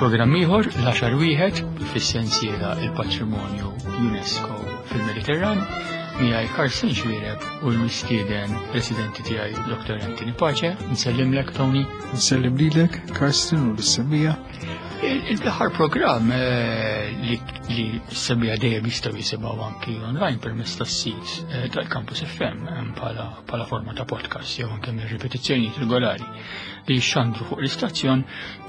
programm ieħor l-10 wieħed fis-sensiela il-Patrimonju UNESCO fil-Mediterran miegħi Carsten Xwiereb u l-mistieden residenti tiegħi Dr. Anthony Pace. Nsellimlek Tony. Nsellim lilek Carsten u l-semmija. Il-aħħar programm li s-semmija dejjem jistgħu jisimgħu anki online permezz tas-sit tal-Campus FM bħala forma ta' podcast jew anke minn ripetizzjonijiet regolari li jxandru fuq l-istazzjon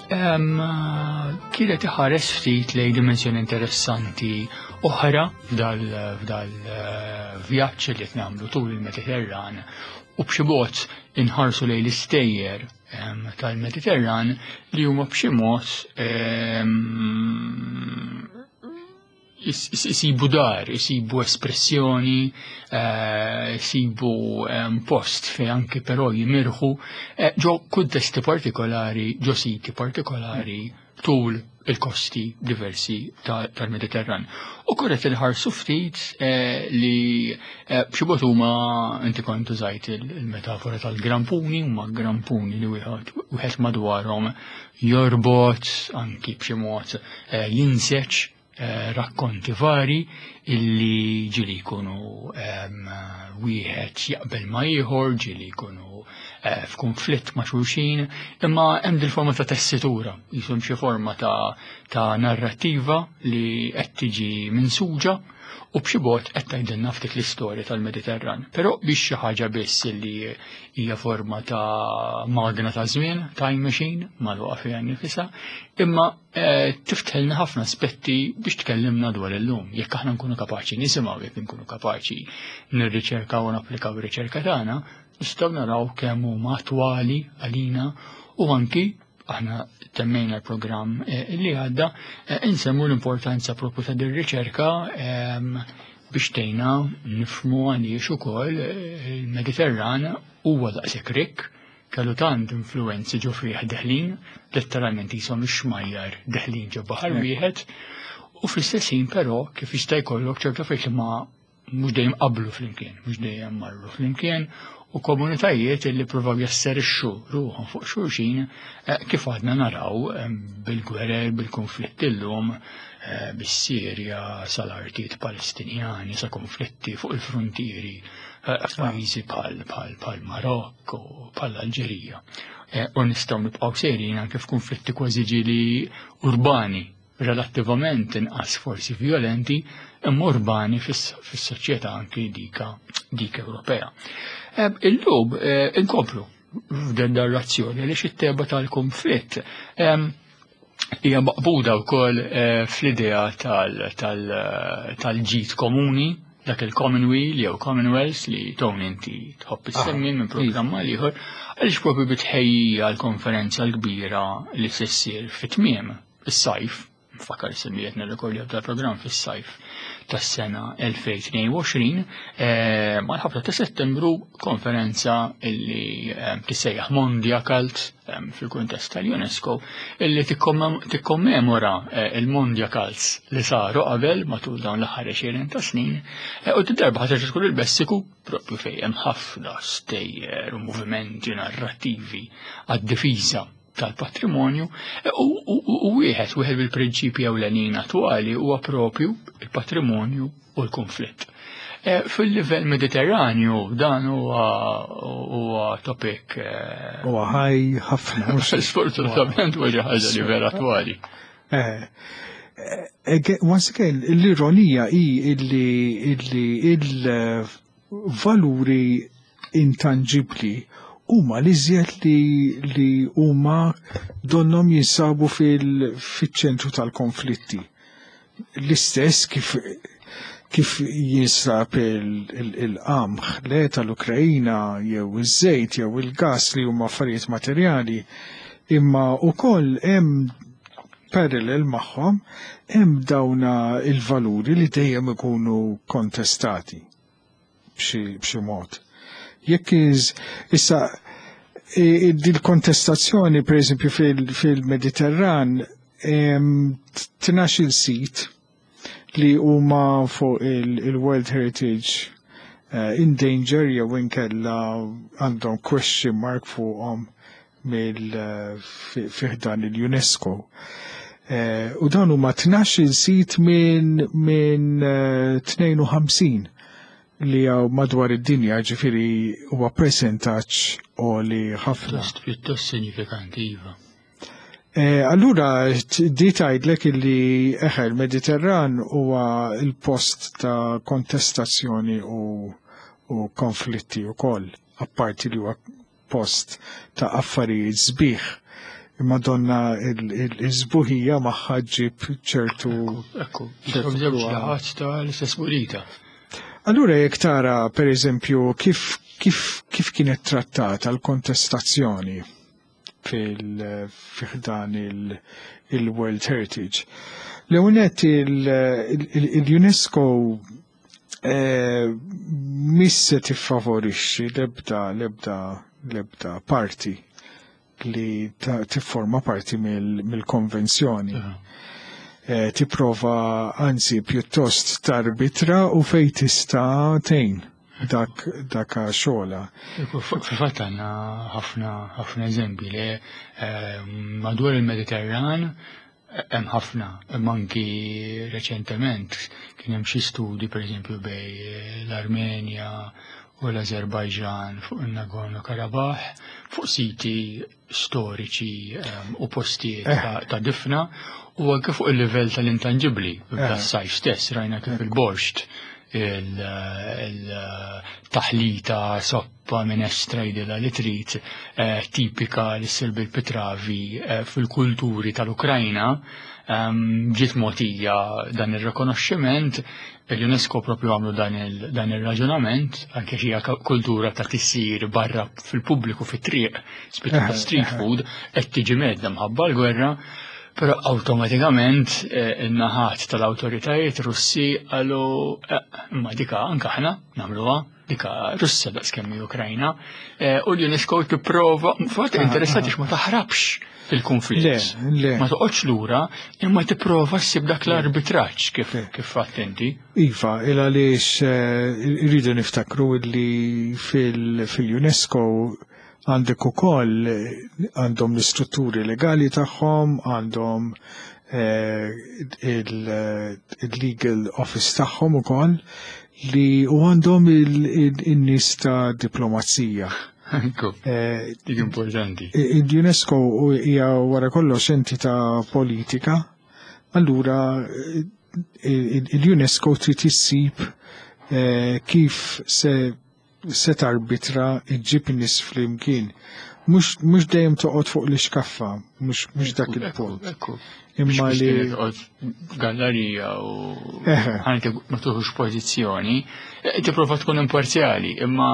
kienet iħares ftit lejn dimensjoni interessanti oħra f'dal vjaġġ li qed nagħmlu tul il-Mediterran u b'xi mod inħarsu lejn l-istejjer tal-Mediterran li huma b'xi mod isibu dar, isibu espressjoni, isibu post fej anke però jimirħu ġo kuntesti partikolari, ġo siti partikolari tul il-kosti diversi tal-Mediterran. U korret il-ħarsu ftit li b'xibot huma inti kont użajt il-metafora tal-grampuni, huma grampuni li wieħed madwarhom jorbot anki b'xi mod jinseċ rakkonti vari illi ġili jkunu wieħed jaqbel ma ieħor, ġili jkunu f'konflitt ma' xulxin, imma hemm dil-forma ta' tessitura, jisum xi forma ta' narrattiva li qed tiġi minsuġa u b'xi bod qed tgħidilna ftit l-istorja tal-Mediterran. Però biex xi ħaġa biss li hija forma ta' magna ta' żmien, time machine, magħluqa fiha nnifisha, imma tiftelna ħafna aspetti biex tkellimna dwar illum. Jekk aħna nkunu kapaċi nisimgħu, jekk nkunu kapaċi nirriċerkaw u napplikaw ir-riċerka tagħna, nistgħu naraw kemm huma attwali għalina u anki aħna temmejna l-programm li għadda insemmu l-importanza propju ta' dir-riċerka biex tgħinna nifhmu għaliex ukoll il-Mediterran huwa daqshekk rikk, kellu tant influenzi ġo fih deħlin, letteralment jisom ix-xmajjar deħlin ġo baħar wieħed, u fl-istess ħin però kif jista' jkollok ċertu affarijiet li ma mhux dejjem qablu flimkien, mhux dejjem marru flimkien, u komunitajiet li provaw jasserixxu ruħhom fuq xulxin kif għadna naraw bil-gwerer, bil-konflitti llum bis-Sirja sal-artijiet Palestinjani sa konflitti fuq il-frontieri f'pajjiżi bħal Marokk u bħal Alġerija. U nistgħu nibqgħu sejrin anke f'konflitti kważi ġieli urbani, relattivament inqas forsi violenti, imma urbani fis-soċjetà anke dik Ewropea. Illum inkomplu f'dan narrazzjoni għaliex it-tema tal-konflitt hija maqbuda wkoll fl-idea tal-ġid komuni, dak il-Commonweal jew Commonwealth li Tony inti tħobb issemmi minn programma ieħor għaliex propri bitħejjija l-konferenza l-kbira li se ssir fit-tmiem is-sajf, nfakar semmiet nirrekordjaw tal-programm fis-sajf tas-sena 2022 mal-ħabta ta' Settembru konferenza illi tissejjaħ Mondia Cult fil-kuntest tal-UNESCO illi tikkommemora il-Mondia Cults li saru qabel matul dawn l-aħħar 20 ta' snin u tiddarba ħaġa tkun il-Messiku proprju fejn hemm ħafna stejjer u movimenti narrattivi għad-difiża tal-patrimonju u wieħed bil-prinċipji ewlenin attwali huwa propju il-patrimonju u l-konflitt. Fil-livell Mediterranju dan huwa topic huwa ħaj ħafna. Sfortunatament huwa xi ħaġa li vera attwali. Once again, l-ironija hi illi il-valuri intangibbli huma l-iżjed li huma donhom jinsabu fiċ-ċentru tal-konflitti. L-istess kif jinsab il-qamħ le tal-Ukrajina jew iż-żejt jew il-gas li huma affarijiet materjali, imma wkoll hemm parallel magħhom hemm dawna il-valuri li dejjem ikunu kontestati b'xi mod. Jekk issa il-kontestazzjoni per eżempju fil-Mediterran 12 sit li huma fuq il-World Heritage in danger jew inkella għandhom question mark fuqhom fiħdan il-UNESCO. U dan huma 12 sit minn 52 li għaw madwar id-dinja, ġifiri huwa percentaġġ li ħafna. Pjuttost sinifikanti, iva. Allura di tgħidlek li il-Mediterran huwa il-post ta' kontestazzjoni u konflitti wkoll, apparti li huwa post ta' affarijiet sbieħ. Imma donna il-żbuħija magħha ġib ċertu. Ekku, żewġ laħat tal-istess munita. Allura jekk tara pereżempju kif kienet trattata l-kontestazzjoni fil-dan il-World Heritage. L-ewnet il-UNESCO misse tiffavorixxi l-ebda parti li tifforma parti mill-konvenzjoni. Tipprova anzi pjuttost tarbitra u fejn tista' tgħin dak xogħla. Fil-fatt għandna ħafna eżempji li madwar il-Mediterran hemm ħafna, anki reċentement kien hemm xi studi pereżempju bejn l-Armenja u l-Azerbajġan fuq il-Nagorno-Karabakh fuq siti storiċi u postijiet ta' difna u anke fuq il-livell tal-intangibbli tas-sajf stess rajna kif il-borscht il-taħlita soppa minestra jidilha li trid tipika li ssir bil-pitravi fil-kulturi tal-Ukrajna ġiet mogħtija dan ir-rikonoxximent l-UNESCO propju għamlu dan ir-raġunament anke hija kultura ta' tissir barra fil-pubbliku fit-triq spiċċa ta' street food qed tiġi medda mħabba l-gwerra. Pero automatikament in-naħat tal-awtoritajiet Russi għallu imma dika anke aħna nagħmluha dika Russja daqskemm Ukrajna u l-UNESCO tipprova fatt interessati ma taħrabx fil-konflitt. Ma toqgħodx lura imma tipprova ssib dak l-arbitraġġ kif fatt inti. Iva, il għaliex irridu niftakru li fil-UNESCO għandek ukoll għandhom l-istrutturi legali tagħhom, għandhom il-legal office tagħhom ukoll li u għandhom in-nies ta' diplomazija. Dik importanti. Il-UNESCO hija wara kollox entità politika, allura il-UNESCO trid issib kif se tarbitra iġġib in-nies flimkien. Mhux dejjem toqgħod fuq l-iskaffa, mhux dak il-punt. Imma li gallerija u ħanti ma tuħux pożizzjoni, tipprova tkun imparzjali, imma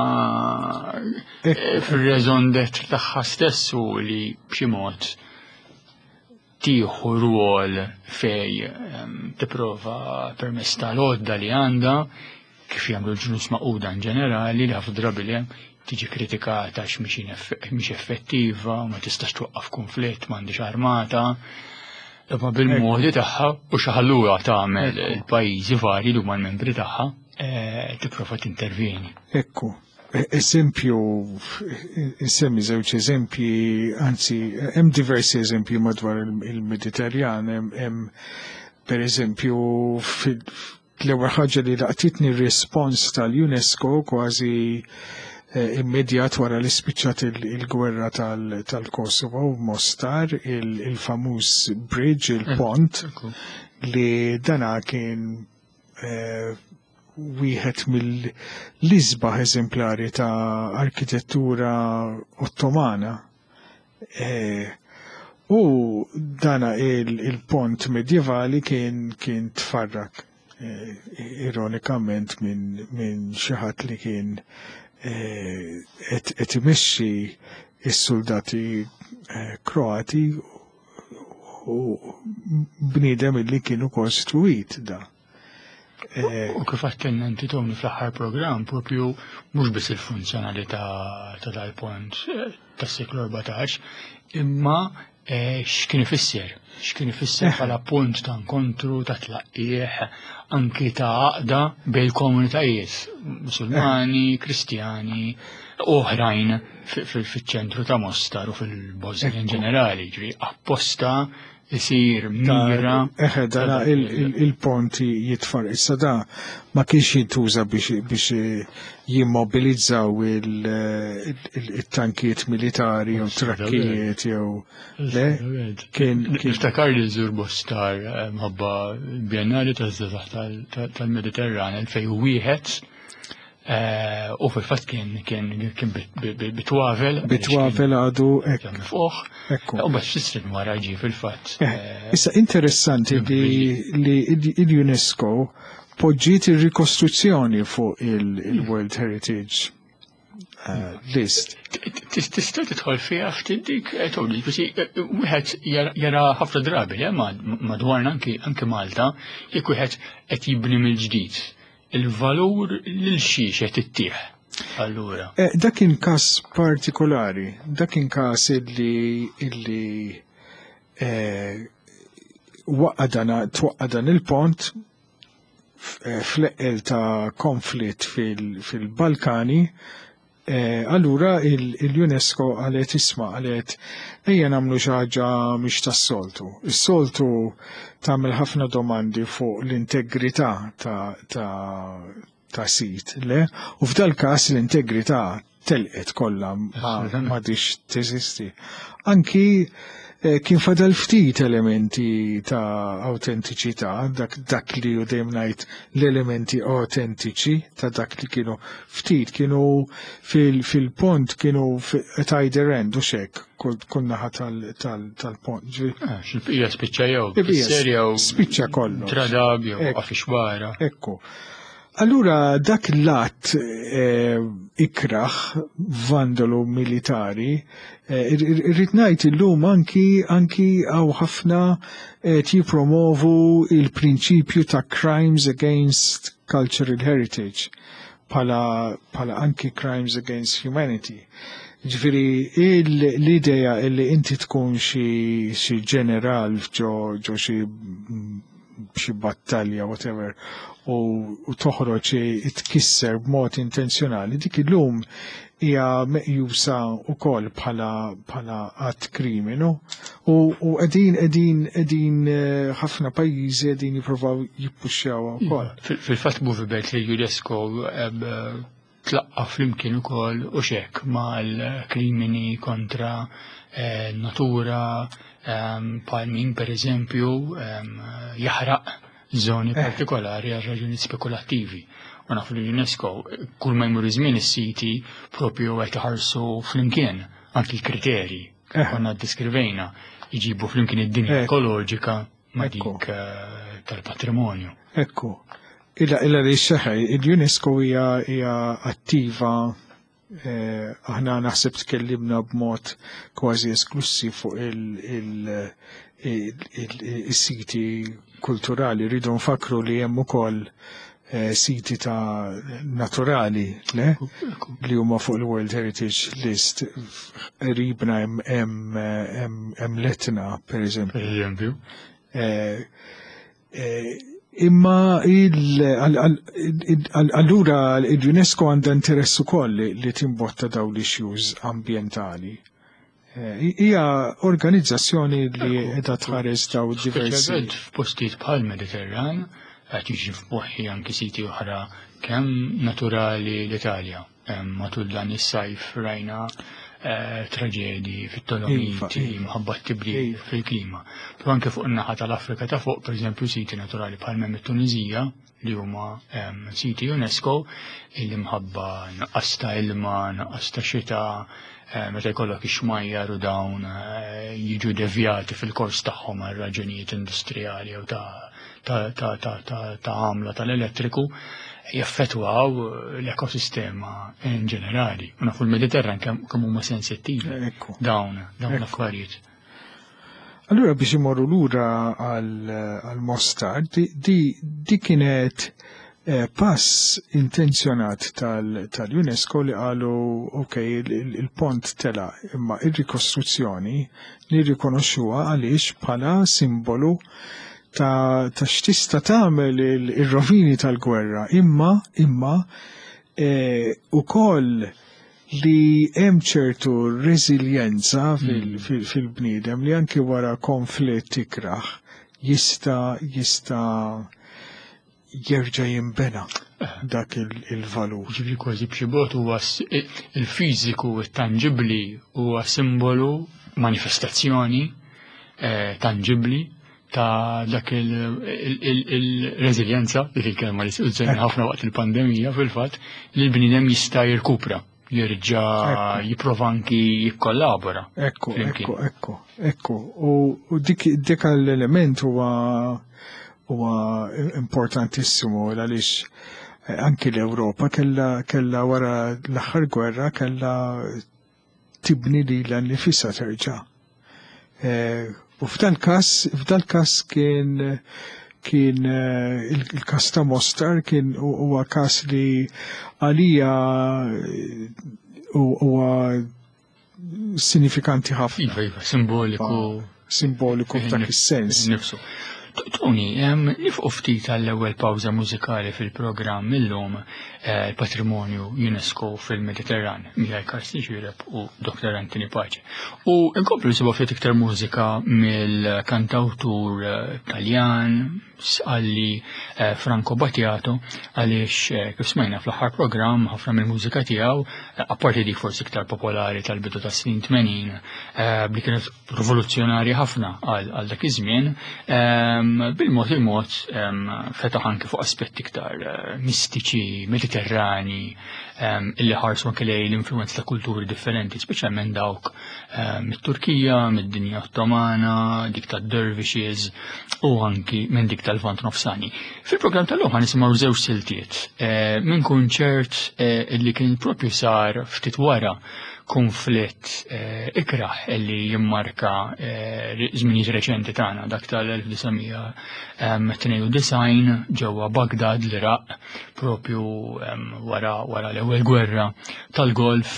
fir-raison d'être tagħha stess hu li b'xi mod tieħu rwol fej tipprova permezz tal-għodda li għandha kif jagħmlu l-ġnus maquda in ġenerali li ħafna drabi li tiġi kritikata mhix effettiva u ma tistax twaqqaf konflitt m'għandix armata. Imma bil-modi tagħha u xi ħalluha tagħmel il-pajjiżi varji li huma l-membri tagħha tipprova tintervjeni. Ekku. Eżempju, insemmi żewġ eżempji, anzi, hemm diversi eżempji madwar il-Mediterran, hemm pereżempju l-ewwel ħaġa li laqtitni r-rispons tal-UNESCO kważi immedjat wara li spiċċat il-gwerra tal-Kosovo u Mostar, il-famuż bridge, il-pont, li dana kien wieħed mill-isbaħ eżemplari ta' arkitettura ottomana. U dana il-pont medjevali kien tfarrak ironikament minn xi ħadd li kien qed imexxi s-soldati Kroati u bniedem illi kienu kostruit da. U kif għattenna inti Tony fl-aħħar programm propju mhux biss il-funzjonalità ta' dal-pont tas-seklu 14 imma x'kien ifisser bħala punt ta' inkontru ta' tlaqqieħ anki ta' għaqda bejn komunitajiet Musulmani, Kristjani, oħrajn fiċ-ċentru ta' Mostar u fil-Bosnia in ġenerali, ġri apposta isir mira. Dana il-ponti jitfar. Issa da ma kienx jintuża biex jimmobilizzaw il-tankiet militari jew trakkijiet jew le kien Niftakar li żur Bostar mħabba bjennali taż-żazax tal-Mediterran 2001 u fil-fatt kien bitwavel. Bitwavel għadu fuq. U biex tistrid wara ġi fil-fatt. Issa interessanti li il-UNESCO poġġiet il-rikostruzzjoni fuq il-World Heritage List. Tista' tidħol fiha ftit dik tgħidli wieħed jara ħafna drabi madwarna anke Malta jekk wieħed qed jibni mill-ġdid. Il-valur lil xiex qed ittieħ allura. Dak kien każ partikolari, dak kien każ illi twaqqa dan il-pont fl-eqqel ta' konflitt fil-Balkani. Allura il-UNESCO għalet għalet ejja nagħmlu xi ħaġa mhix tas-soltu. Is-soltu tagħmel ħafna domandi fuq l-integrità ta' sit, le? U f'dal każ l-integrità telqet kollha m'għadix teżisti. Anki kien fadal ftit elementi ta' autentiċità, dak li u dejjem ngħid l-elementi autentiċi ta' dak li kienu ftit kienu fil-pont kienu at either end u xek kull naħa tal-pont. Xil-bqija spiċċa spiċċa kollu. Tradab jew għafixwara. Ekku. Allura dak l-att ikraħ vandalu militari irrid ngħid illum anki għaw ħafna jippromovu il-prinċipju ta' crimes against cultural heritage pala anki crimes against humanity. Ġifieri l-idea li inti tkun xi ġeneral ġo xi battalja whatever u toħroġ itkisser b'mod intenzjonali dik illum hija meqjusa wkoll bħala att kriminu u qegħdin ħafna pajjiżi qegħdin jippruvaw jippuxxjawha wkoll. Fil-fatt moviment li UNESCO tlaqqa flimkien ukoll u xekk mal-krimini kontra natura bħal min pereżempju jaħraq zoni partikolari għal raġuni spekulattivi. U nafu li UNESCO kull ma jmur iż-żmien is-siti propju qed iħarsu flimkien anki l-kriterji konna ddiskrivejna jġibu flimkien id-dinja ekoloġika ma' dik tal-patrimonju. Ekku. Illa li xeħaj, il-UNESCO hija attiva aħna naħseb tkellimna b'mod kważi esklusiv fuq il-siti kulturali rridu nfakru li hemm ukoll siti ta' naturali li huma fuq il-World Heritage List. Ribna hemm Letna pereżempju. Imma allura l-UNESCO għandha interess ukoll li timbotta dawn l-issues ambjentali. Hija organizzazzjoni li qiegħda tħares daw diversi. F'postijiet bħal Mediterran qed jiġi f'moħħi anki siti oħra kemm naturali l-Italja. Matul dan is-sajf rajna traġedi fit-Dolomiti mħabba t-tibdil fil-klima. Però anke fuq in-naħa tal-Afrika ta' fuq, pereżempju siti naturali bħal mit-Tunisija li huma siti UNESCO illi mħabba naqqas ta' ilma, naqqas ta' xita, meta jkollok ix-xmajjar u dawn jiġu devjati fil-kors tagħhom għal raġunijiet industrijali jew ta' għamla tal-elettriku jaffettwaw l-ekosistema in ġenerali. U nafu l-Mediterran kemm huma sensittivi dawn l-affarijiet. Allura biex imorru lura għal-Mostar, di kienet pass intenzjonat tal-UNESCO li qalu il-pont tela imma ir-rikostruzzjoni li rikonoxxuha għaliex bħala simbolu ta' x'tista' tagħmel ir-rovini tal-gwerra imma ukoll li hemm ċertu reżiljenza fil-bniedem li anke wara konflitt ikraħ jista' jerġa' jinbena dak il-valur. Ġifri kważi b'xi bod huwa il-fiżiku tangibbli huwa simbolu manifestazzjoni tangibbli ta' dak il-reżiljenza, dik il-kelma li użajna ħafna waqt il-pandemija fil-fatt li l-bniedem jista' jirkupra, jerġa' jipprova anki jikkollabora. Ekku. U dik l-element huwa importantissimu għaliex anki l-Ewropa kellha wara l-aħħar gwerra kellha tibni lilha nnifisha terġa'. U f'dan każ kien il-każ ta' Mostar kien huwa każ li għalija huwa sinifikanti ħafna. Iva, simboliku f'dak is-sens. Tony, nifqu ftit għall-ewwel pawża mużikali fil-programm illum il-Patrimonju UNESCO fil-Mediterran, Mihaj Karsti Ġireb u Dr. Anthony Pace. U nkomplu nisibu ftit iktar mużika mill-kantawtur Taljan, sqalli Franco Battiato, għaliex kif smajna fl-aħħar programm ħafna mill-mużika tiegħu, apparti dik forsi iktar popolari tal-bidu ta' snin 80, li kienet rivoluzzjonarja ħafna għal dak iż-żmien, bil-mod fetaħ anke fuq aspetti iktar mistiċi, mediterrani, illi ħarsu anke lej l-influenza ta' kulturi differenti, speċjalment dawk mit-Turkija, mid-dinja Ottomana, dik ta' dervishes u anki minn dik tal-Vant Nofsani. Fil-programm tal-lum nisimgħu żewġ siltiet minn kunċert illi kien propju sar ftit wara konflitt ikraħ illi jimmarka żminijiet reċenti tagħna dak tal-1992 ġewwa Baghdad l-Iraq propju wara l-ewwel gwerra tal-Golf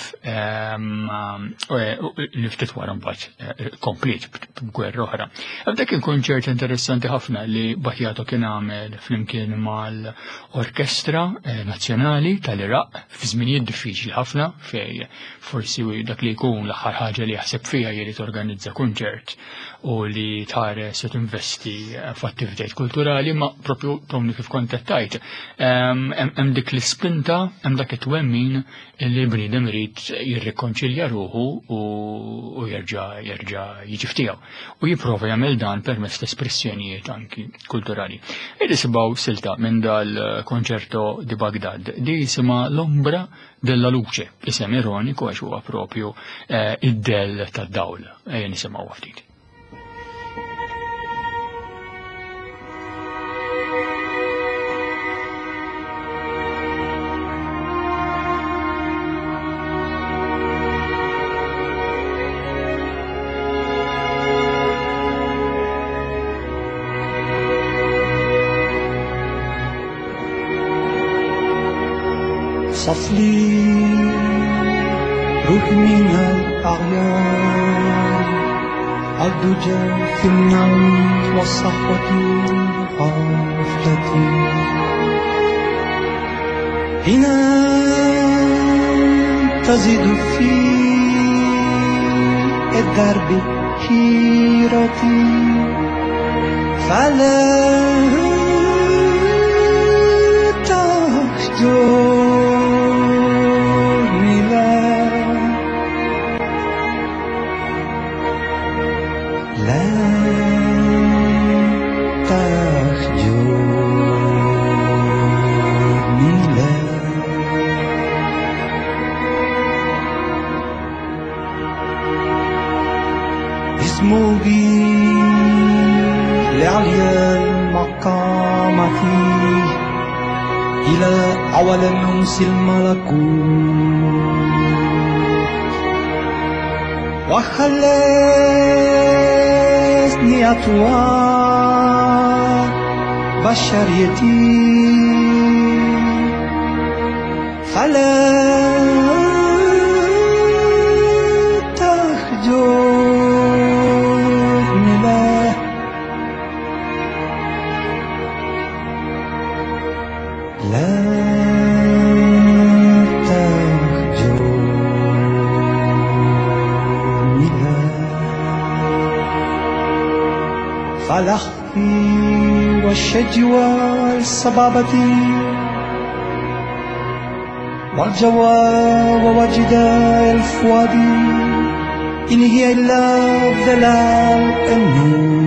li ftit wara mbagħad komplet b'gwerra oħra. Dak kien kunċert interessanti ħafna li Battiato kien għamel flimkien mal-Orkestra Nazzjonali tal-Iraq fi żminijiet diffiċli ħafna fej forsi dak li jkun l-aħħar ħaġa li jaħseb fiha jrid organizza kunċert u li tħares u tinvesti f'attivitajiet kulturali, ma propju Tony kif kontettajt. Hemm dik l-ispinta, hemm dak it-twemmin li bniedem irid jirrikonċilja ruħu u jerġa' jiġi ftiegħu. U jipprova jagħmel dan permezz ta' espressjonijiet anki kulturali. Isimgħu silta minn dal-konċerto di Baghdad di jisimha L-Ombra della Luce, isem ironiku għax huwa propju id-del tad-dawl. Ejja nisimgħu ftit. صفلي روح من الأعيان الدجى في النوم والصحوة غفلتي هنا تزيد في الدرب حيرتي فلا تهجر اسموبي لعليا المقامة إلى أول الأنس الملكوت وخلصني أطوار بشريتي فلا تخجلني لا تخجلني الأخفي والشج والصبابة والجوى ووجد الفؤاد إن هي إلا ظلال النور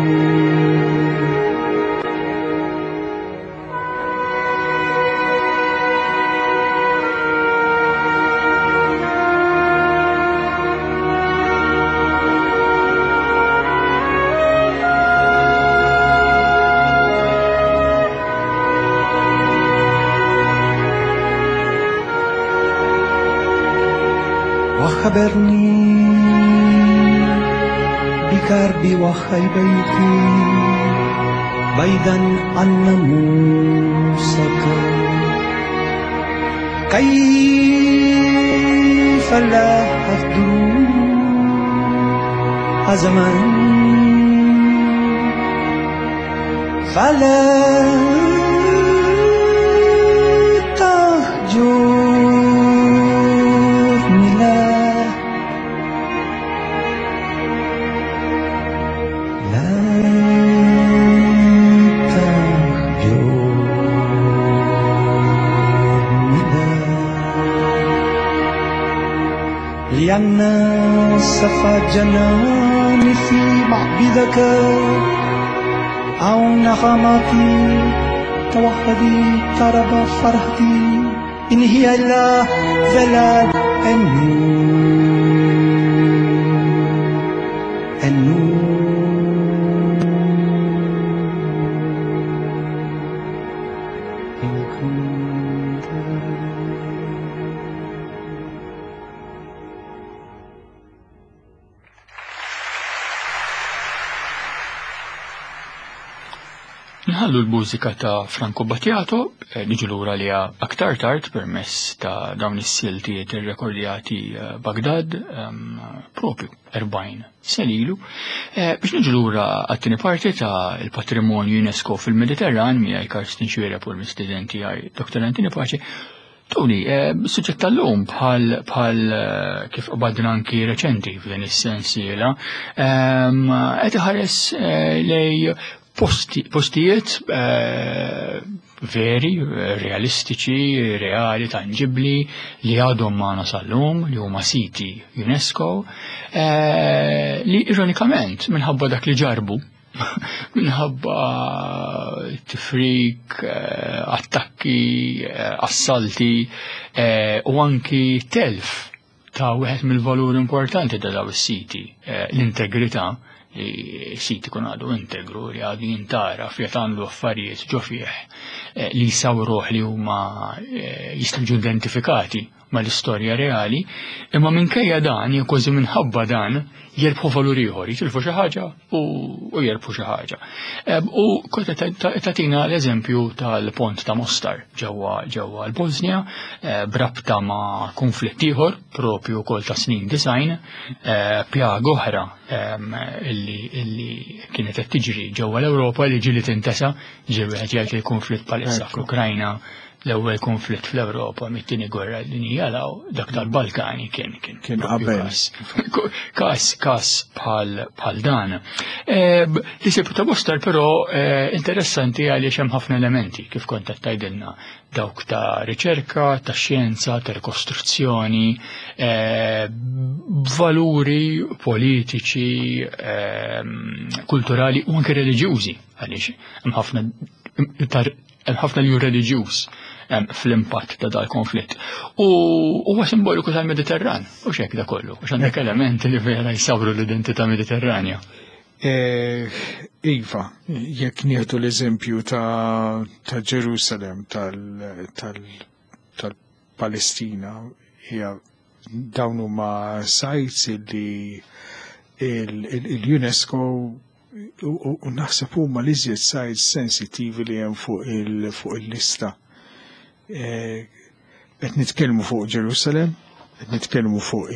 وخبرني بكربي وخيبيتي بعيدا عن ناموسك كيف لا أفدو زمن فلا تهجرني لا لأن صفى جناني في معبدك أو نغماتي توحدي طرب فرحتي إن هي إلا ظلال النور إن كنت Nħallu l-mużika ta' Franco Battiato, niġu lura li aktar tard permess ta' dawn is-siltiet irrekordjati Baghdad propju 40 senilu, biex niġu lura għat-tieni parti ta' il-patrimonju UNESCO fil-Mediterran miegħi Karsten Xwiereb u l-mistudenti għaj Dr. Antini Paċi. Toni, suġġett tal-lum bħal kif qabadna anki reċenti f'din is-sensiela, qed iħares lej postijiet veri, realistiċi, reali, tangibli, li għadhom magħna sal-lum, li huma siti UNESCO, li ironikament minħabba dak li ġarbu, minħabba tifrik, attakki, assalti u anki telf ta' wieħed mill-valur importanti ta' daw is-siti, l-integrità. Siti kun għadu integru li għadu jintara fjat għandu affarijiet ġo fieħ li jisawruħ li huma jistaġu identifikati ma l-istorja reali, imma minkejja dan, kważi minħabba dan, jerbħu valur ieħor, jitilfu xi ħaġa u jerbħu xi ħaġa. U kont tatina l-eżempju tal-pont ta' Mostar ġewwa l-Bosnia, brabta ma' konflitt ieħor, propju wkoll ta' snin design, pjaga oħra illi kienet qed tiġri ġewwa l-Ewropa li ġieli tintesa ġieli jgħid il-konflitt palissa fl-Ukrajna. L-ewwel konflitt fl-Ewropa mit-tieni gwerra dinjija dak tal-Balkani kien każ bħal dan. Li sib ta' Mostar però interessanti għaliex hemm ħafna elementi kif kont qed tgħidilna dawk ta' riċerka, ta' xjenza, ta' rikostruzzjoni, valuri politiċi, kulturali u anke reliġjużi għaliex hemm ħafna li hu reliġjuż fl-impatt ta' dal-konflitt. U huwa simboliku tal-Mediterran, u xek da kollu, u xandek elementi li vera jsawru l-identità mediterranja. Iva, jekk nieħdu l-eżempju ta' Ġerusalem, tal-Palestina, hija dawn huma sites li l-UNESCO u naħseb huma l-iżjed sites sensitivi li hemm fuq il-lista. Qed nitkellmu fuq Ġerusalem, qed nitkellmu fuq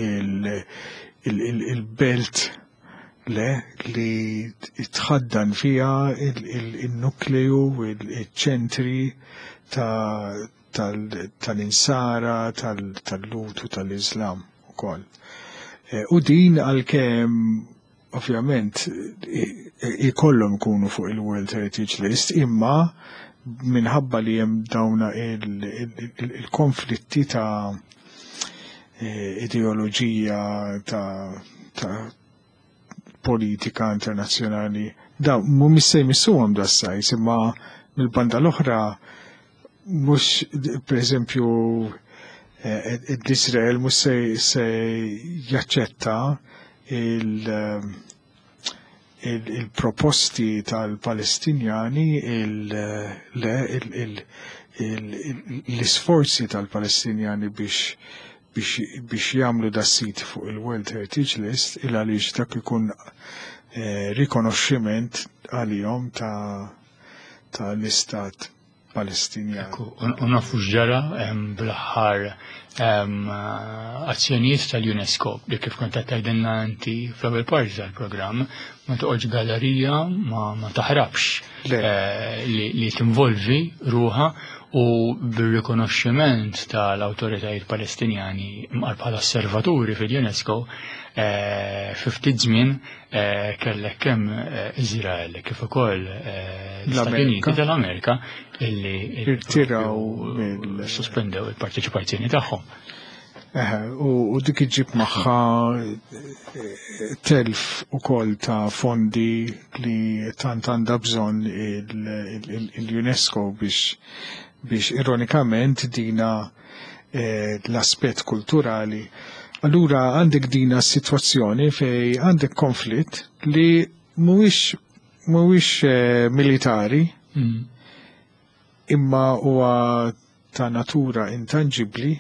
il-belt li tħaddan fiha il-nukleju, il-ċentri tal-insara, tal-lutu tal-Islam ukoll. U din għalkemm ovvjament ikollhom ikunu fuq il-World Heritage List, imma minħabba li hemm dawna il-konflitti ta' ideoloġija ta' politika internazzjonali. Da mhumiex se jmissuhom das-sajs, imma mill-banda l-oħra mhux pereżempju l-Israel mhux se jaċċetta il-proposti tal-Palestinjani l-isforzi tal-Palestinjani biex jagħmlu das-sit fuq il-World Heritage List għaliex dak ikun rikonoxximent għalihom tal-istat Palestinjan. U nafu x'ġara bl-aħħar azzjonijiet tal-UNESCO li kif kont qed tgħidilna inti fl-ewwel parti tal-programm ma toqgħodx gallerija ma taħrabx li tinvolvi ruha u bir-rikonoxximent tal-awtoritajiet Palestinjani bħala osservaturi fil-UNESCO fi ftit żmien kellek kemm Iżrael kif ukoll l-Istati Uniti tal-Amerika illi irtiraw sospendew il-parteċipazzjoni tagħhom. U dik iġib magħha telf ukoll ta' fondi li tant għandha bżonn il-UNESCO biex ironikament dina l-aspett kulturali. Allura għandek dina s-sitwazzjoni fej għandek konflitt li mhuwiex militari imma huwa ta' natura intangibbli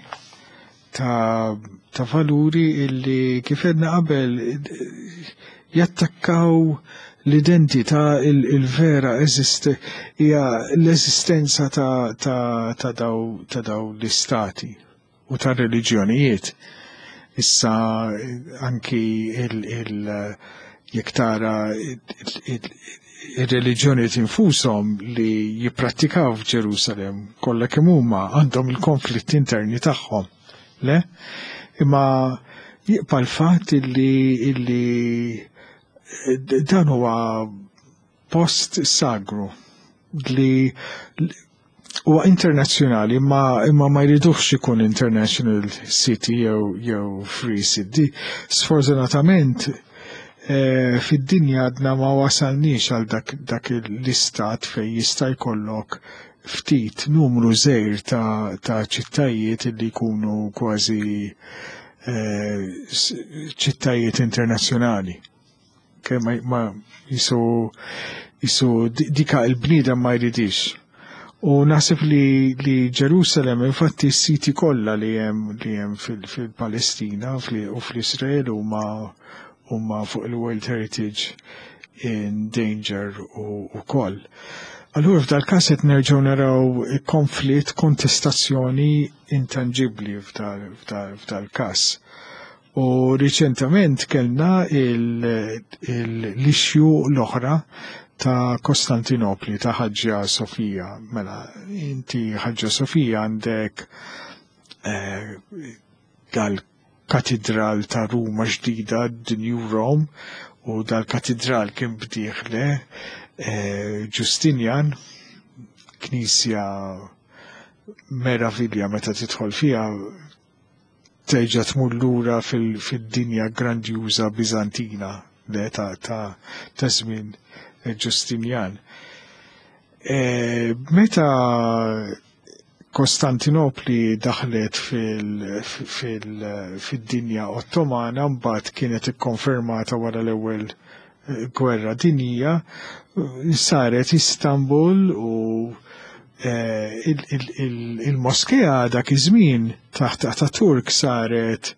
ta' valuri illi kif edna qabel jattakkaw l-identità il-vera hija l-eżistenza ta' daw l-istati u ta' reliġjonijiet. Issa anki jekk tara ir-reliġjonijiet infushom li jipprattikaw f'Ġerusalemm kollha kemm huma għandhom il-konflitt interni tagħhom. Le? Imma jibqa' l-fatt illi dan huwa post sagru li huwa internazzjonali imma ma jridux ikun international city jew free city. Sfortunatament fid-dinja għadna ma wasalniex għal dak l-istat fej jista' jkollok ftit numru żgħir ta' ċittajiet li jkunu kważi ċittajiet internazzjonali. Kemm ma jisu dika l-bniedem ma jridix. U naħseb li Ġerusalem infatti s-siti kollha li hemm fil-Palestina u fl-Israel huma fuq il-World Heritage in Danger ukoll. Allura f'dal-każ qed nerġgħu naraw konflitt, kontestazzjoni intangibbli f'dal-każ. U riċentament kellna l-issue l-oħra ta' Kostantinopli, ta' Ħaġġa Sofija. Mela, inti Ħaġġa Sofija għandek dal-katedral ta' Ruma ġdida, the New Rome, u dal-katedral kien bdieħle Ġustinjan, knisja meravilja meta tidħol fiha terġa' tmur lura fid-dinja grandjuża Biżantina ta' żmien Ġustinjan. Meta Kostantinopli daħlet fid-dinja Ottomana mbagħad kienet ikkonfermata wara l-ewwel gwerra dinjija, saret Istanbul u il-moskeja dak iż-żmien taħt Ataturk saret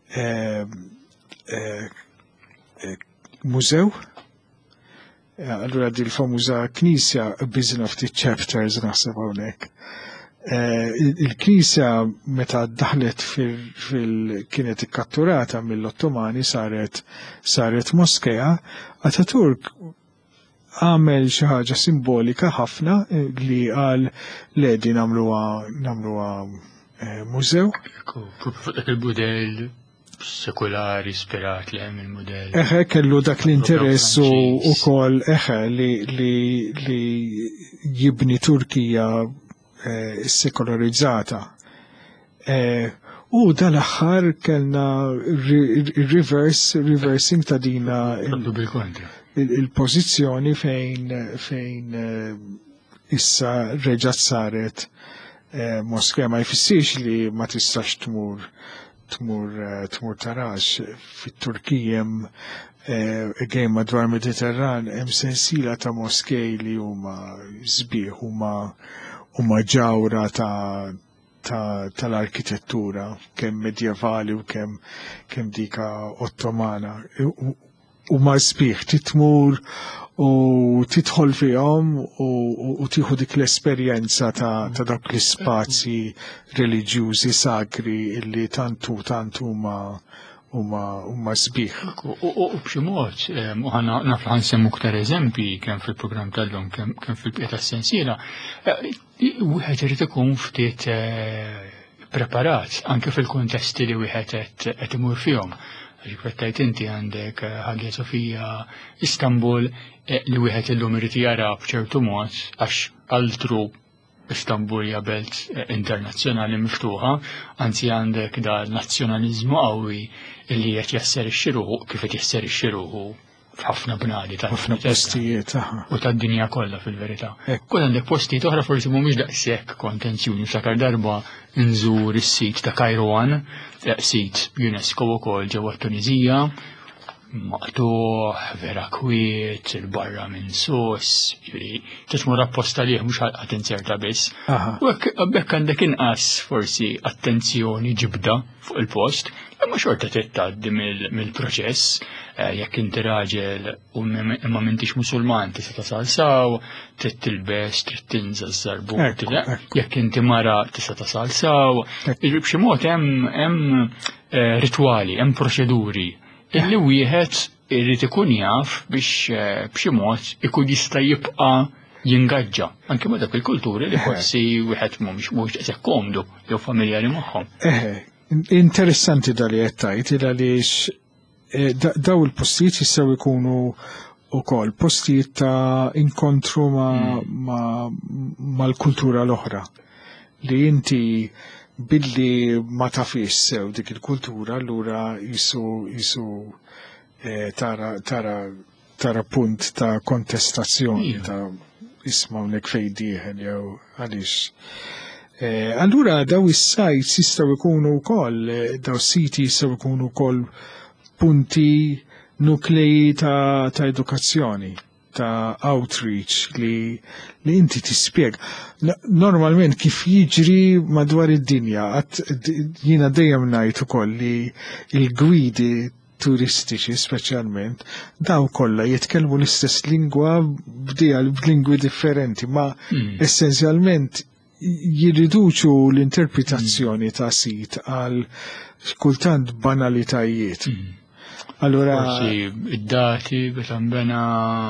mużew. Allura di l-famuża knisja biżna ftit chapters naħseb hawnhekk. Il-knisja meta daħlet kienet ikkatturata mill-Ottomani saret moskeja. Ataturk għamel xi ħaġa simbolika ħafna li qal ledi nagħmluha mużew. Fuq dak il-budell sekulari ispirat li hemm il-modell. Kellu dak l-interess u kol li jibni Turkija sekolarizzata. U dal-aħħar kellna reversing ta' dina il-pożizzjoni fejn issa reġgħet saret Moskea. Ma jfissirx li ma tistax tmur tarax fit-Turkija gejn madwar Mediterran hemm sensiela ta' moskej li huma sbieħ huma ġawra tal-arkitettura kemm medjevali u kemm dika ottomana. Huma sbieħ titmur u tidħol fihom u tieħu dik l-esperjenza ta' dak l-ispazji reliġjużi sagri illi tant huma sbieħ. U b'xi mod, naf ħansemmu aktar eżempji kemm fil-programm tal-lum kemm fil-bqiegħa tas-sensiela, wieħed irid ikun ftit preparat anke fil-kuntesti li wieħed qed imur fihom. Rikrettajt inti għandek Hagia Sophia, Istanbul, li wieħed illum irid jara b'ċertu mod għax altru Istanbul hija belt internazzjonali miftuħa, anzi għandek da nazzjonaliżmu qawwi li qed jasserixxi ruħu kif qed jasserixxi ruħu f'ħafna bnadi ħafna postijiet u tad-dinja kollha fil-verità. Kull għandek postijiet oħra forsi mhumiex daqshekk kontenzjuni sakar darba nżur is-sit ta' Kairouan, sit UNESCO wkoll ġewwa Tunisija, maqtuħ, vera kwiet, il-barra minn sus, titmur apposta liħ mux għat-inserta biss. U għabbek għandek inqas forsi attenzjoni ġibda fuq il-post, imma xorta tittaddi mill-proċess, jekk inti raġel u imma m'intix musulman tista' tasal saw, trid tilbes, trid tinżel żarbut, jekk inti mara tista' tasal saw, b'xi mod hemm ritwali, hemm proċeduri illi wieħed irid ikun jaf biex b'xi mod ikun jista' jibqa' jingaġġa anke ma' dak il-kulturi li forsi wieħed mhux qed komdu jew familjari magħhom. Interessanti dali qed tgħid għaliex daw il-postijiet jistgħu jkunu wkoll postijiet ta' inkontru mal-kultura l-oħra li inti billi ma tafix sew dik il-kultura allura jisu tara punt ta' kontestazzjoni ta' isma' hawnhekk fejn dieħel jew għaliex. Allura daw is-sajts jistgħu jkunu wkoll, daw is-siti jistgħu jkunu wkoll punti nukleji ta' edukazzjoni, ta' outreach li inti tispjeg. Normalment kif jiġri madwar id-dinja, jiena dejjem ngħid ukoll li l-gwidi turistiċi speċjalment daw kollha jitkellmu l-istess lingwa b'lingwi differenti, ma essenzjalment jiriduċu l-interpretazzjoni ta' sit għal kultant banalitajiet. Allora id-dati b'tambena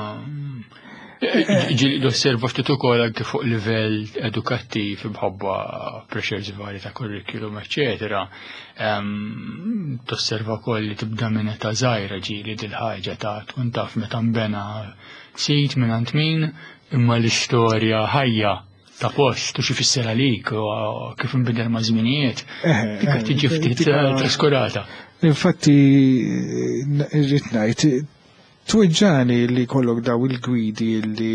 l-osserva ftit ukoll anke fuq livell edukattiv bħabba pressures vari ta' curriculum, eċetera. Tosserva wkoll li tibda minn ta' żgħira ġieli dil-ħaġa ta' tkun taf meta nbena sit mingħand min imma l-istorja ħajja ta' post u xi fisser għalik u kif inbidel ma' żminijiet dik qed tiġi ftit traskurata. Infatti irrid ngħid tweġġani li kollok daw il-gwidi li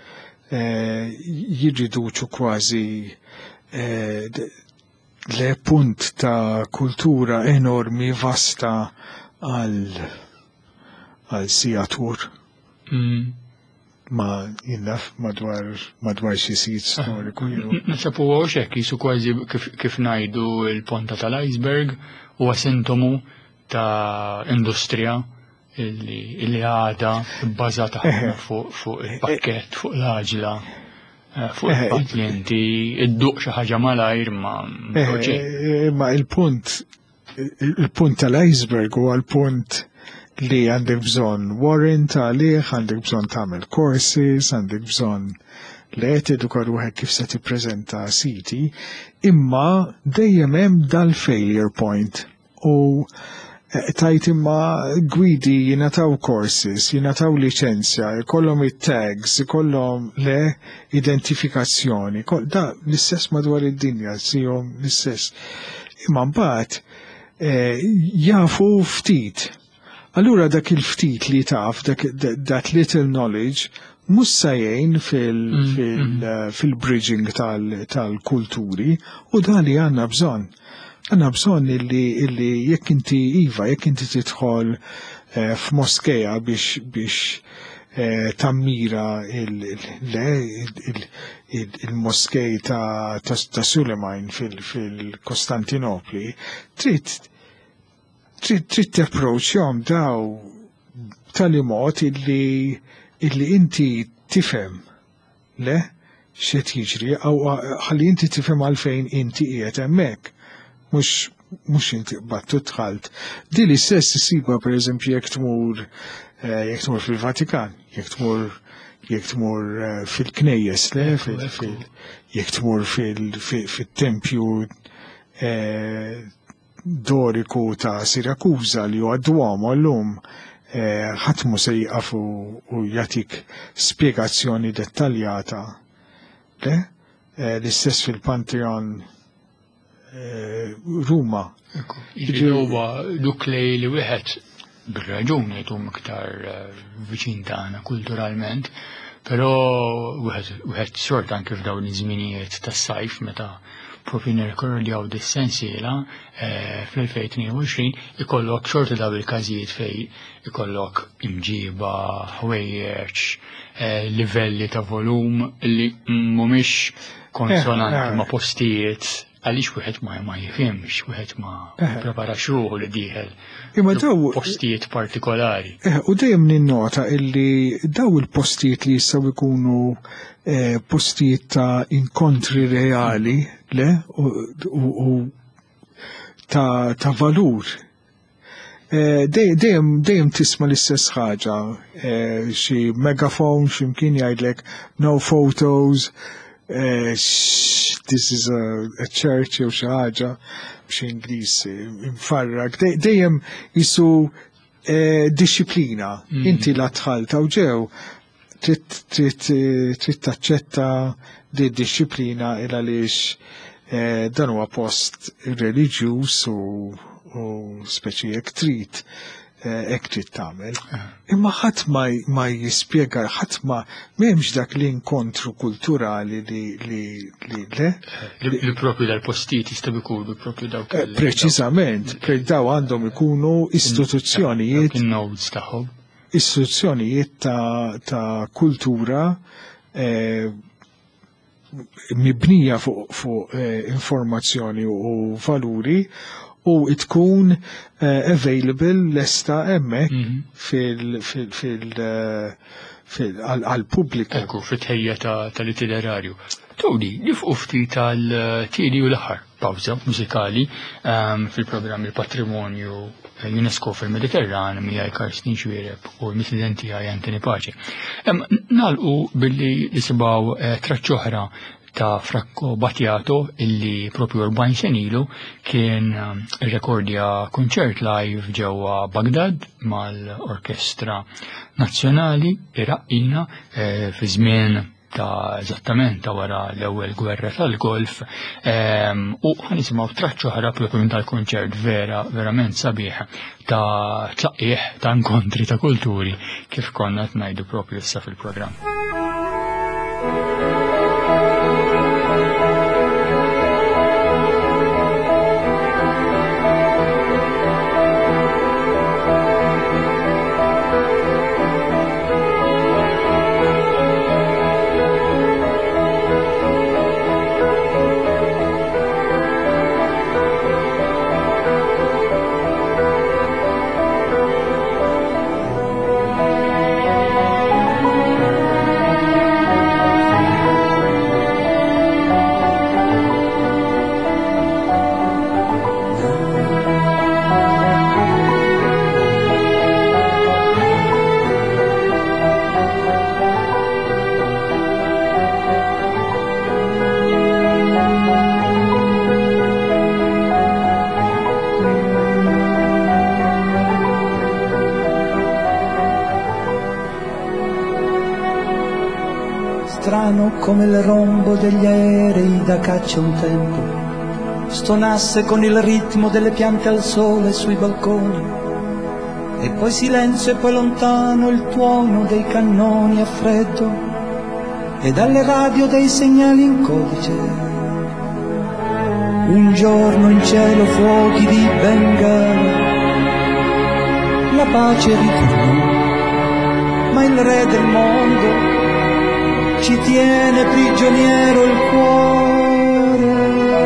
jirriduċu kważi le punt ta' kultura enormi vasta għal sijatur. Ma jinnaf madwar xi sit storiku. Nasabu għoxek jisu kważi kif ngħidu il-ponta tal-iceberg huwa sintomu ta' industrija illi għada bbażata fuq il-pakket, fuq l-aġla, fuq il-pazjenti, id-duq xi ħaġa malajr ma il-punt tal-iceberg huwa l-punt li għandek bżonn warrant għalih, għandek bżonn tagħmel courses, għandek bżonn li qed eduka ruħek kif se tippreżenta siti, imma dejjem hemm dal-failure point u tajt imma gwidi jinataw courses, jinataw licenzja, kollom it-tags, kollom le identifikazzjoni, da l-istess madwar id-dinja, sijom l-istess. Imma mbagħad jafu ftit. Allura dak il-ftit li taf, that little knowledge, mussajjen fil-bridging tal-kulturi u dan li għanna bżon. Għanna bżon illi jekk inti tidħol f'moskeja biex tammira il-moskej ta' Suleiman fil-Kostantinopli, trid t'approachjhom daw tal-imot illi inti tifhem le x'qed jiġri aw ħalli inti tifhem għalfejn inti qiegħed hemmhekk. Mhux inti battu tħalt. Din l-istess isiba pereżempju jekk tmur fil-Vatikan, jekk tmur fil-knejjes le jekk tmur fit-tempju Doriku ta' Sirakuza li huwa Duomo llum ħadd mhu se jieqaf u jagħtik spjegazzjoni dettaljata. Le? L-istess fil-Pantheon Ruma. Huwa duk li wieħed bir-raġuni jtum iktar viċin tagħna kulturalment, però wieħed xort anke f'dawn iż-żminijiet tas-sajf meta propju nirrekordjaw dis-sensiela fl-2022 ikollok xorta daw il-każijiet fej ikollok imġiba, ħwejjeġ, livelli ta' volum li mhumiex konsonanti ma' postijiet għaliex wieħed ma jifhimx, wieħed ma preparax ruħu li dieħel postijiet partikolari. U dejjem ninnota illi daw il-postijiet li jistgħu jkunu postijiet ta' inkontri reali le u ta' valur. Dejjem tisma' l-istess ħaġa, xi megafon x'imkien jgħidlek no photos, this is a church jew xi ħaġa b'xi Ingliż imfarrak. Dejjem isu disciplina. Inti la tħalta u ġew trid taċċetta di disciplina il għaliex dan huwa post reliġjuż u speċi jekk trid tagħmel. Imma ħadd ma jispjega, ħadd ma m'hemmx dak l-inkontru kulturali li propju dal-postijiet jistgħu jkunu propju dawk. Preċiżament, daw għandhom ikunu istituzzjonijiet tagħhom. Istituzzjonijiet ta' kultura mibnija fuq informazzjoni u valuri u tkun available lesta hemmhekk għall-pubbliku. Ekku fit-ħejja tal-itinerarju. Todi, li fuq ftit tal-tieni u l-aħħar pawża mużikali fil-programm il-Patrimonju UNESCO fil-Mediterran miegħi Karstin Xwiereb u l-Misidenti għaj Antoni Paċi. Nagħlqu billi nisimgħu traċċ oħra ta' Franco Battiato illi propju 40 senilu kien rekordja konċert live ġewwa Baghdad mal-Orkestra Nazzjonali Iraqqina fi żmien ta' eżattament ta' wara l-ewwel gwerra tal-Golf u ħanisimgħu traċċ oħra propju minn tal-konċert verament sabiħ ta' tlaqqih ta' inkontri ta' kulturi kif konna ngħidu propju issa fil-programm. lontano come il rombo degli aerei da caccia un tempo stonasse con il ritmo delle piante al sole sui balconi, e poi silenzio e poi lontano il tuono dei cannoni a freddo e dalle radio dei segnali in codice. Un giorno in cielo fuochi di Bengala, la pace ritornò, ma il re del mondo ci tiene prigioniero il cuore.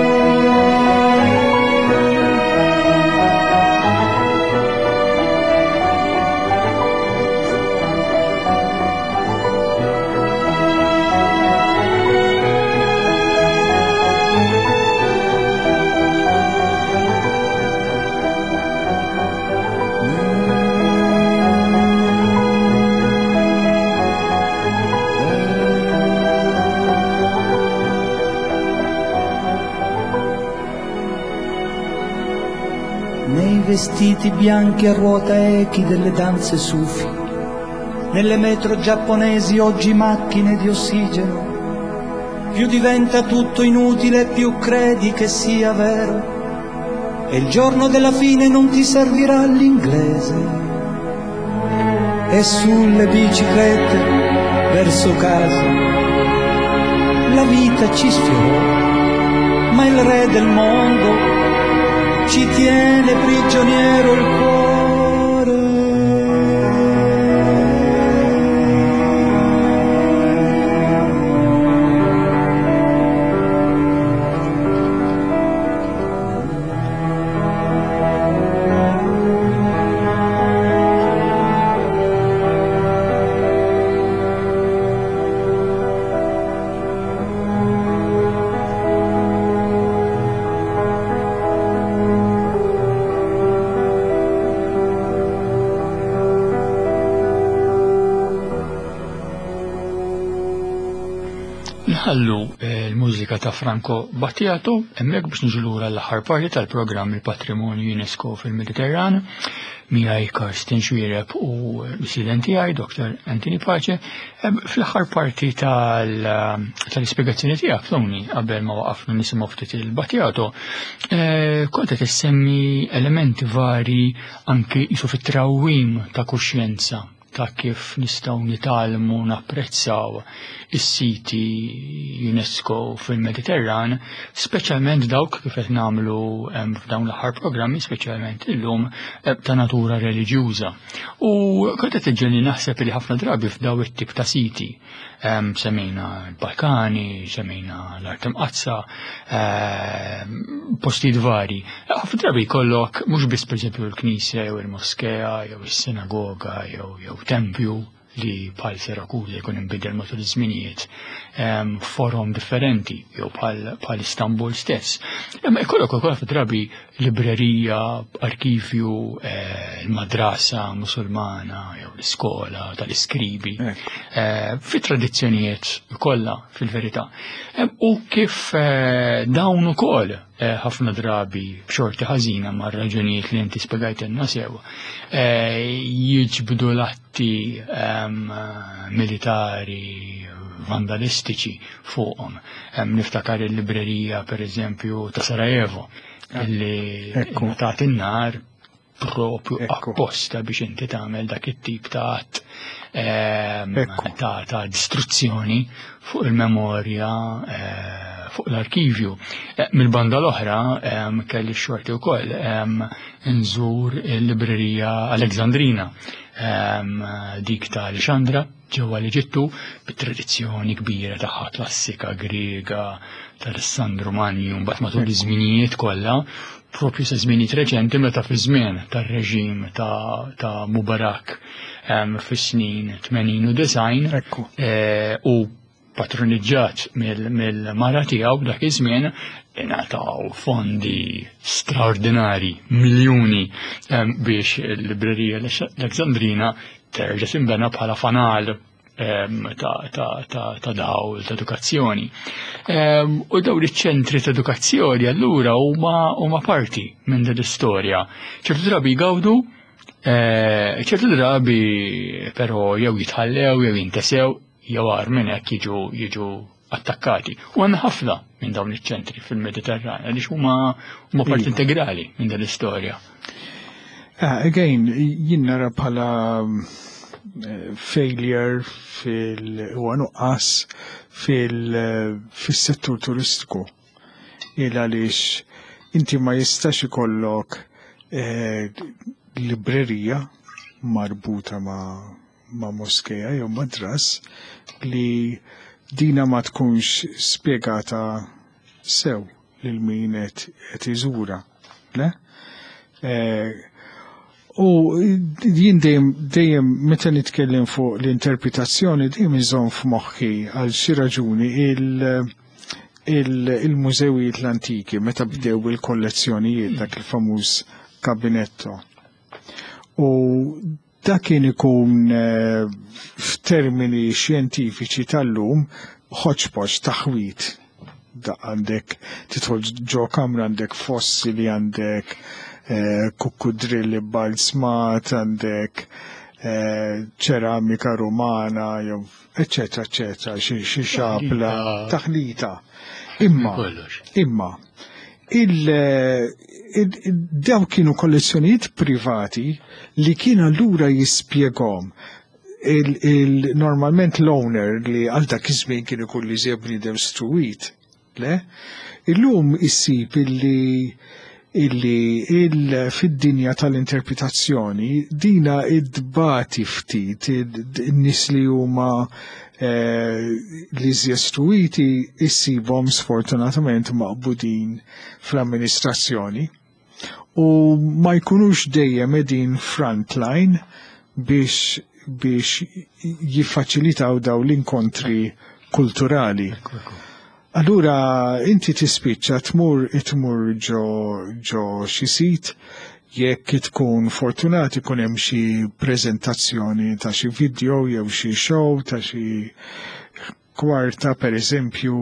Vestiti bianchi a ruota echi delle danze sufi, nelle metro giapponesi oggi macchine di ossigeno, più diventa tutto inutile, più credi che sia vero, e il giorno della fine non ti servirà l'inglese. E sulle biciclette verso casa la vita ci sfiorò, ma il re del mondo ci tiene prigioniero il cuore. Nħallu l-mużika ta' Franco Battiato, hemmhekk biex niġu lura l-aħħar parti tal-programm il-Patrimonju UNESCO fil-Mediterran, miegħi Karsten Xwiereb u l-studenti għaj, Dr. Anthony Pace. Fl-aħħar parti tal-ispjegazzjoni tiegħek, Tony, qabel ma waqafna nisimgħu ftit il-Battiato, kont qed issemmi elementi vari anke jisu fit-trawwim ta' kuxjenza ta' kif nistgħu nitalmu napprezzaw is-siti UNESCO fil-Mediterran, speċjalment dawk kif qed nagħmlu f'dawn l-aħħar programmi, speċjalment illum ta' natura reliġjuża. U kont qed iġġielni naħseb li ħafna drabi f'daw it-tip ta' siti, semmejna l-Balkani, semmejna l-Art Imqazza, postijiet vari. Ħafna drabi jkollok mhux biss pereżempju l-Knisja jew il-Moskea jew is-Sinagoga jew tempju li bħal Sirakuża jkun inbidel matul iż-żminijiet forum differenti jew bħal Istanbul stess. Imma jkollok ukoll drabi librerija, arkivju, il-madrasa musulmana jew l-iskola tal-iskribi, fi tradizzjonijiet kollha fil-verità. U kif dawn ukoll ħafna drabi b'xorti ħażina ma' raġunijiet li inti spjegajtilna sew jiġbdu l-atti militari vandalistiċi fuqhom. Niftakar il-librerija pereżempju ta' Sarajevo illi tagħti n-nar propju apposta biex inti tagħmel dak it-tip ta' att ta' distruzzjoni fuq il-memorja fuq l-arkivju. Mill-banda l-oħra kelli x-xorti wkoll nżur il-librerija Aleksandrina dik ta' Alexandra ġewwa l-Eġittu bit-tradizzjoni kbira tagħha klassika Griega tal-Alessandru Magni u mbagħad matul iż-żminijiet kollha propju sa żminijiet reċenti meta fi żmien tar-reġim ta' Mubarak fis-snin 80 u 90 u patroniġġat mill-mara tiegħu b'dak iż-żmien ingħataw fondi straordinari, miljuni biex il-librerija Aleksandrina terġa' tinbena bħala fanal ta' dawl ta' edukazzjoni. U dawn iċ-ċentri ta' edukazzjoni allura huma parti minn din l-istorja. ċertu drabi jgawdu, ċertu drabi però jew jitħallew jew jintesew jew għar minn hekk jiġu attakkati. U għandna ħafna minn dawn iċ-ċentri fil-Mediterran għaliex huma parti integrali minn din l-istorja. Again, jien nara bħala failure nuqqas fil-settur turistiku. Għaliex inti ma jistax ikollok librerija marbuta ma' moskeja jew madras li dina ma tkunx spiegata sew lil min qed iżura, le? U jien dejjem meta nitkellem fuq l-interpretazzjoni dejjem iżomm f'moħħi għal xi raġuni il-mużewijiet l-antiki meta bdew il-kollezzjonijiet dak il-famuż kabinetto. U dak kien ikun f'termini xjentifiċi tal-lum ħoċpoċ taħwit. Għandek titħol ġo kamra għandek fossili, għandek kukkudrilli balzmat, għandek ċeramika rumana, eccetera, eccetera, xi xapla, taħlita. Imma daw kienu kollezzjonijiet privati li kien allura jispjegom normalment l-owner li għal dak iż-żmien kien ikun li żebni dem struwit, le? Illum issib illi fid-dinja tal-interpretazzjoni dina id-dbati ftit in-nies li huma li żjestruiti issibhom sfortunatament maqbudin fl-amministrazzjoni u ma jkunux dejjem qegħdin frontline biex jiffaċilitaw daw l-inkontri kulturali. Allura inti tispiċċa tmur ġo xi sit jekk tkun fortunat ikun hemm xi preżentazzjoni ta' xi video jew xi show ta' xi kwarta pereżempju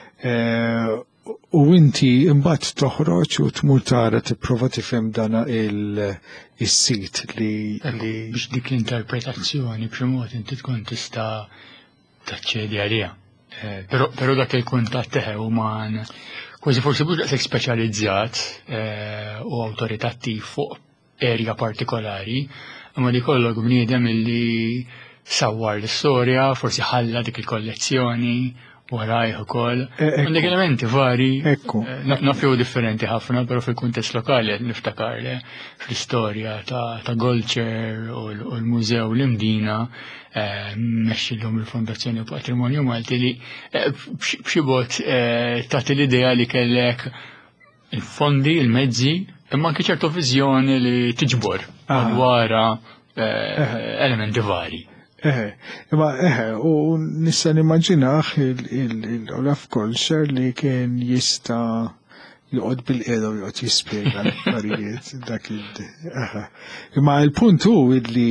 u inti imbagħad toħroġ u tmur tara tipprova tifhem dana is-sit li biex dik l-interpretazzjoni b'xi mod inti tkun tista' taċċedi għaliha. Però dak il-kuntatt teħe uman kważi forsi mhux daqshekk speċjalizzat u awtoritattiv fuq erja partikolari, imma li kollok bniedem illi sawwar l-istorja, forsi ħalla dik il-kollezzjoni warajh ukoll. Għandek elementi vari, nafju differenti ħafna, però fil-kuntest lokali qed niftakar fl-istorja ta' Golċer u l-mużew l-Imdina mexxilhom il-Fondazzjoni Patrimonju Malti li b'xi bod tagħti l-idea li kellek il-fondi, il-mezzi, imma anke ċertu viżjoni li tiġbor wara elementi vari. U nista' nimmaġinaħ il-Olaf Golċer li kien jista' joqgħod bil-qiegħda u joqgħod jispjega l-affarijiet dak imma l-punt hu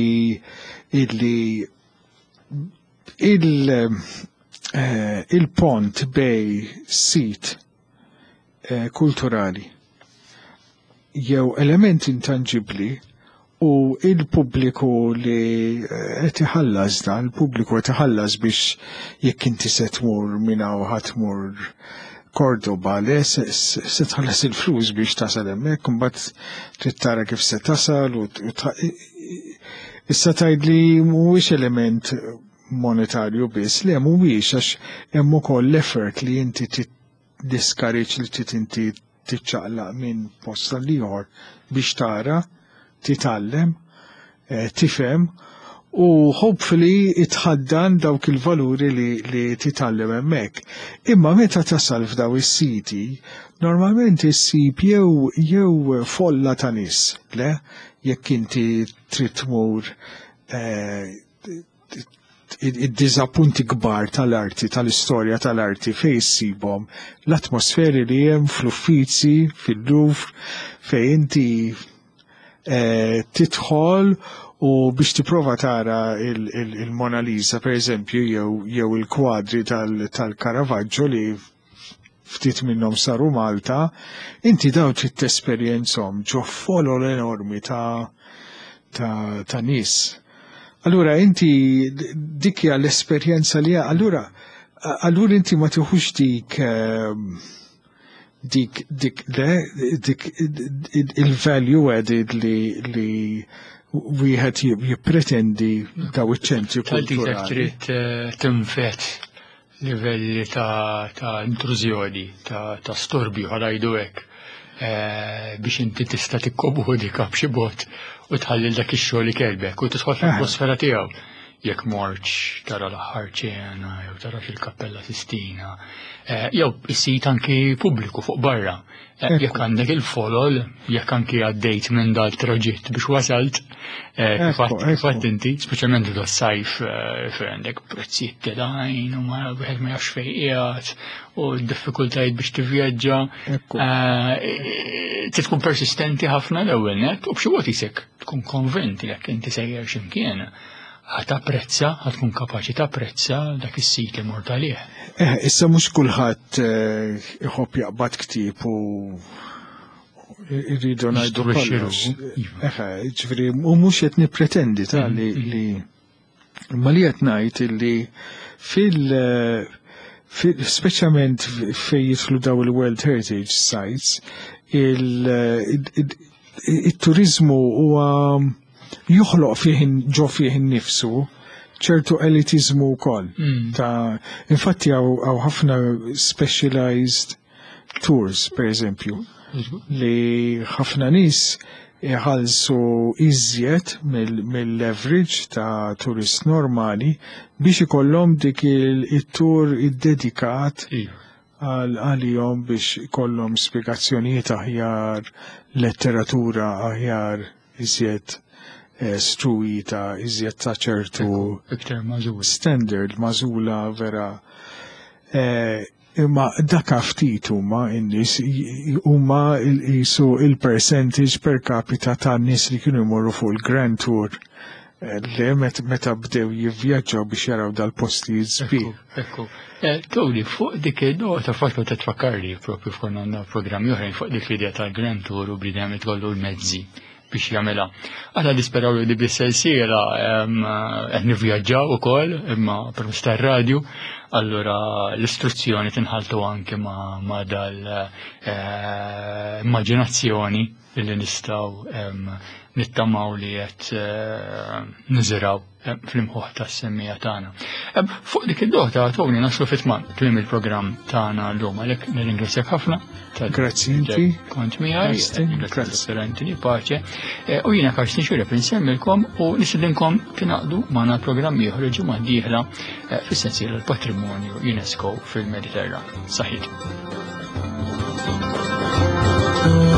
il-pont bej sit kulturali jew elementi intangibbli u il-pubbliku li qed iħallas dan, il-pubbliku qed iħallas biex jekk inti se tmur minn hawn ħatmur Cordoba le se tħallas il-flus biex tasal hemmhekk imbagħad trid tara kif se tasal u issa tgħidli mhuwiex element monetarju biss li mhuwiex għax hemm ukoll l-effort li inti discourage li inti tiċċaqlaq minn post tal ieħor biex tara titgħallem, tifhem u hopefully itħaddan dawk il-valuri li titgħallem hemmhekk. Imma meta tasal f'daw is-siti, normalment issib jew folla ta' nies, le? Jekk inti trid tmur id-diżappunti kbar tal-arti, tal-istorja tal-arti fejn issibhom l-atmosferi li hemm fl-Uffizi, fil-Louvre, fejn inti titħol u biex tipprova tara il-Mona Lisa per eżempju jew il-kwadri tal-Caravaggio li ftit minnhom saru Malta, inti daw trid tesperjenzhom ġo folol enormi ta' nies. Allura inti dik hija l-esperjenza li allura inti ma tieħux dik il-value added li wieħed jippretendi daw iċ-ċentri kulturali. Trid tinfet livelli ta' intrużjoni, ta' storbju ħalajdu hekk biex inti tista' tikkobodika b'xi bod u tħallil dak ix-xogħol li kelbek u tidħol fl-atmosfera tiegħu. Jekk morċ tara l-aħħar ċena, jew tara fil-Kappella Sistina, jew is-sit anki pubbliku fuq barra. Jekk għandek il-folol, jekk anki għaddejt minn dal-traġitt biex wasalt, kif inti, speċjalment das-sajf fejn għandek prezzijiet telajn u ma wieħed ma jafx fejn qiegħed u d-diffikultajiet biex tivvjaġġa. Tkun persistenti ħafna l-ewwel net u b'xi waqt isek tkun konventi jekk inti sejjer x'imkien. Ħatkun kapaċi tapprezza dak is-sit li mort għalih. Issa mhux kulħadd iħobb jaqbad ktieb u rridu ngħidu kollox. Ġifieri u mhux qed nippretendi li imma li qed ngħid illi speċjalment fejn jidħlu daw il-World Heritage Sites it-turiżmu huwa juħloq fih innifsu ċertu elitizmu wkoll. Infatti hawn ħafna specialized tours, pereżempju, li ħafna nies iħallsu iżjed mill-leverage ta' turist normali biex ikollhom dik it-tour iddedikat għalihom biex ikollhom spjegazzjonijiet aħjar, letteratura aħjar iżjed struita iżjed ta' ċertu standard mażula vera imma dak ftit huma n-nies huma jisu il-percentage per capita ta' nies li kienu jmorru fuq il-Grand Tour li meta bdew jivvjaġġaw biex jaraw dal-postijiet sbieħ. Ekku. Towli, fuq dik id-nota fatt ta' tfakkarli propju fuq għandna programmi oħrajn fuq dik l-idea tal-Grand Tour u bridem jitkollu l-mezzi biex jagħmilha. Aħna disperaw li bis-sensiela qed nivvjaġġaw ukoll imma permezz tar-radju, allura l-istruzzjoni tinħaltu anke ma' dal-immaġinazzjoni li nistgħu nittamaw li qed niżiraw fl-imħuħ tas-semmija tagħna. Fuq dik id-dota towni naslu fit-tmam tmiem il-programm tagħna llum għalhekk nirringrazzjak ħafna. Grazzi inti. Kont miegħi, grazzi paċe. U jiena Karsten Xurep insemmilkom u nisidinkom tinaqdu magħna programm ieħor il-ġimgħa d-dieħla fis-sensiela l-Patrimonju UNESCO fil-Mediterran. Saħħit.